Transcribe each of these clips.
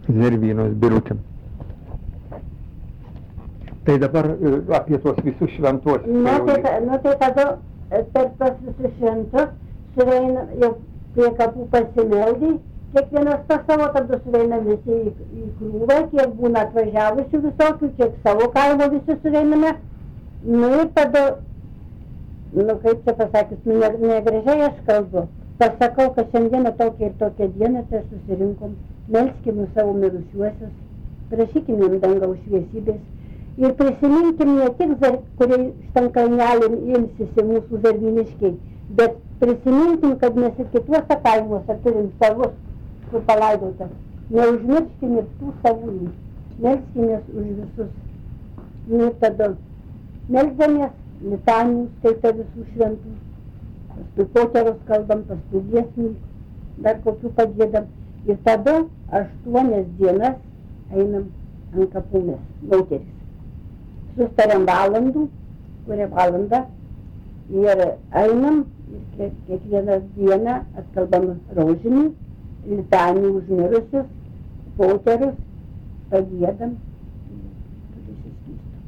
Zervynos Birutėm. Tai dabar apie tuos visus šventuosius. Tai tada per tuos visus šventus suveina jau prie kapų pasimeldį, kiekvienas pas savo, tada suveina visi į krūvą, kiek būna atvažiavusių visokių, kiek savo kaimo visi suveiname. Ir tada, kaip čia pasakius, negražiai aš kalbu. Pasakau, kad šiandieną tokia ir tokia diena, tai susirinkom, melskime savo mirusiuosius, prašykim jam dangaus šviesybės. Ir prisiminkim ne tik, kurie šitam kalnelėm ilsisi mūsų zervyniškiai, bet prisiminkim, kad mes ir kituose kaimuose turim savus, kur palaidota. Neužmirškim ir tų savųjų. Melskimės už visus. Ir tada melzdamės, litanijų skaita visų šventų. Paskui poteros kalbam, paskui giesmį, dar kokių padėdam. Ir tada 8 dienas einam ant kapų mes, moteris. Sustariam valandų, kurią valandą, ir einam, ir kiekvieną dieną atkalbam rožinį, litanijų už mirusius, poterius, padėdam ir išsiskystam.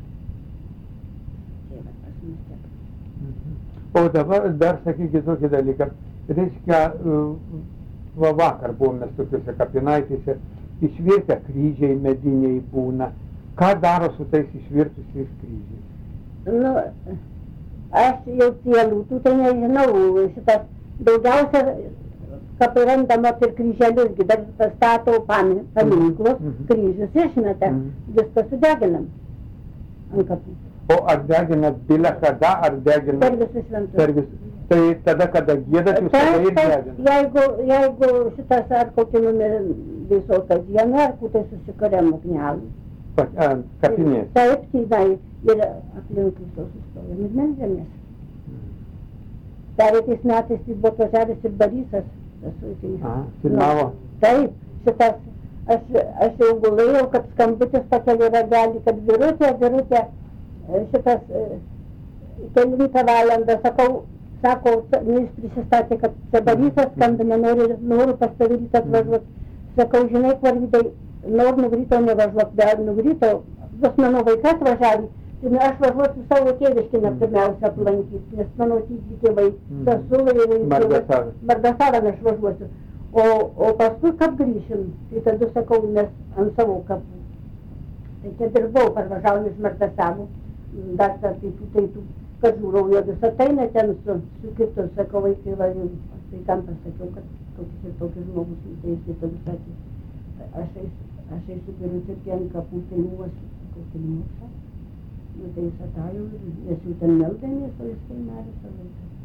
Tai va, pas mus taip. O dabar dar sakykit tokį dalyką. Reiškia, vakar buvom mes tokiuose kapinaitėse, išvirtę kryžiai mediniai būna. Ką daro su tais išvirtusiais kryžiais? Aš jau sielų, tai nežinau, šitas daugiausia kapai randamos ir kryželius, dar stato paminklus, kryžius išmeta, viską sudeginam ant kapų. O ar deginat bile kada, ar deginat? Per visus šventus. Tai tada, kada giedat, jūs tada ir deginat? Jeigu šitas ar kokį numerį visoką dieną, ar kutai susikariam ugnelį. Kapinės. Taip, tai ir aplink visos sustojom ir melžiamės. Pereitais metais tai buvo atvažiavęs ir Barysas. Filmavo? Taip, šitas, aš jau gulėjau, kad skambutis pakeliu ragelį, kad Birutė, šitas kelintą valandą, sako, jis prisistatė, kad čia Barysas skambina, noriu pas tave rytą atvažiuoti. Sakau, žinai, Kvarvydai, noriu nugrįto nevažiuoti, bet nugrįto, bus mano vaikas atvažiavė, tai aš važiuosiu savo tėviškinę pirmiausia aplankyti, nes mano tėvai, Sasulai ir Mardasarą aš važiuosiu. O paskui kaip grįšim, tai tada sakau, mes ant savo kapų. Tai čia dirbau, parvažiavom iš Mardasarų, dar tai kad žiūrauju, vis ateina ten su kitu, sakau, vaikai važiu, tai kam pasakiau, kad tokius ir tokius žmogus, tai jis tada sakė. Aš eisiu Birutė ant kapų filmuosiu, sakau, filmuosiu. Tai jis atėjo ir mes jau ten meldėmės, o jis tai nari savo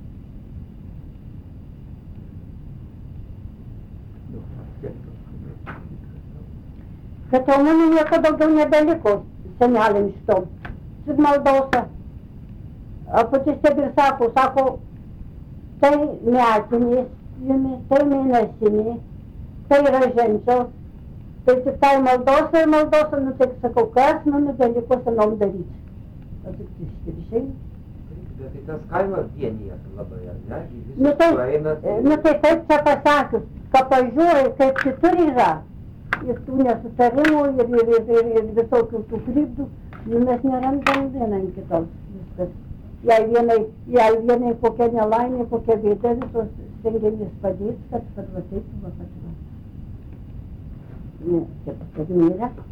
laiką. Kad jau mano nieko daugiau nebeliko senelėm šitom. Tik maldausia. O pati stebi ir sako, tai metinės, tai mėnesiniai, tai roženčiaus. Tai tik tai maldosa, nu tai sakau, kas nebeliko senom daryti. O tik iškiršiai. Tai tas kaimas vienijas labai, ar ne? Tai taip čia pasakius, kad pažiūrai, kaip kitur yra. Ir tų nesutarimų, ir visokių tų krypdų, mes nerandam vieną ant kitos viskas. Jei vienai kokia nelaimė, kokia bėda, visos stengiamės padėti, kad va taip, va. Ne, čia paskui nėra.